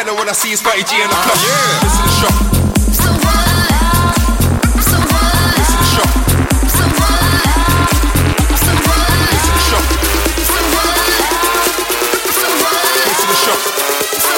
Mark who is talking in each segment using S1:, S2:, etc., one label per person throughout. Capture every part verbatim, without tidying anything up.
S1: Tell her what I see is thirty G on the clock. Yeah, listen to the shot.
S2: So what? So what?
S1: Listen to the shot.
S2: So what? So what?
S1: Listen to the shot.
S2: So what? So what?
S1: Listen to the shot.
S2: So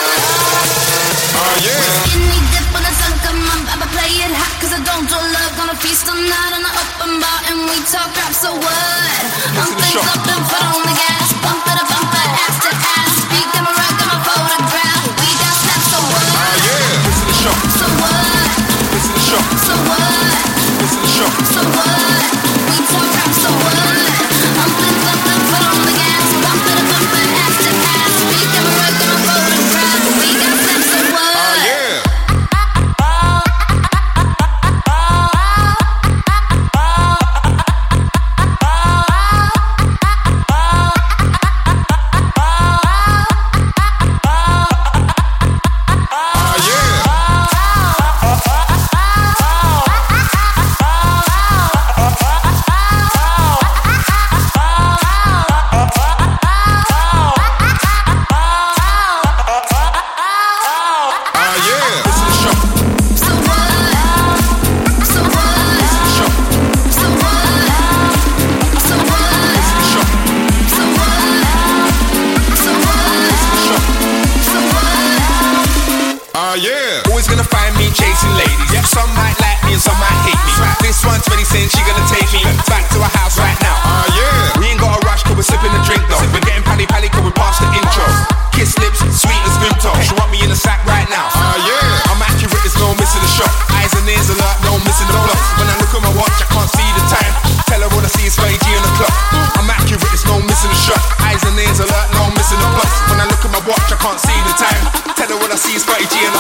S2: what?
S1: Ah yeah.
S2: Skinny dip when the sun come up, I'ma play it hot 'cause I don't do love. Gonna feast all night on the open bar and we talk rap. So what? I'm things up and foot on the gas, bump it, bump it, ass to ass. Speak in my rock, in my photograph. We got snaps. So what?
S1: Ah yeah. Listen to the shot.
S2: So what?
S1: Listen to the shot.
S2: So what?
S1: Listen to the shot.
S2: So what? We talk rap. So what? I'm things up and foot on the gas, bump it, bump it, ass to ass. Speak in my rock, in my photograph. We got snaps. So what?
S1: Ah yeah. Can't see the time. Tell her what I see is thirty G on the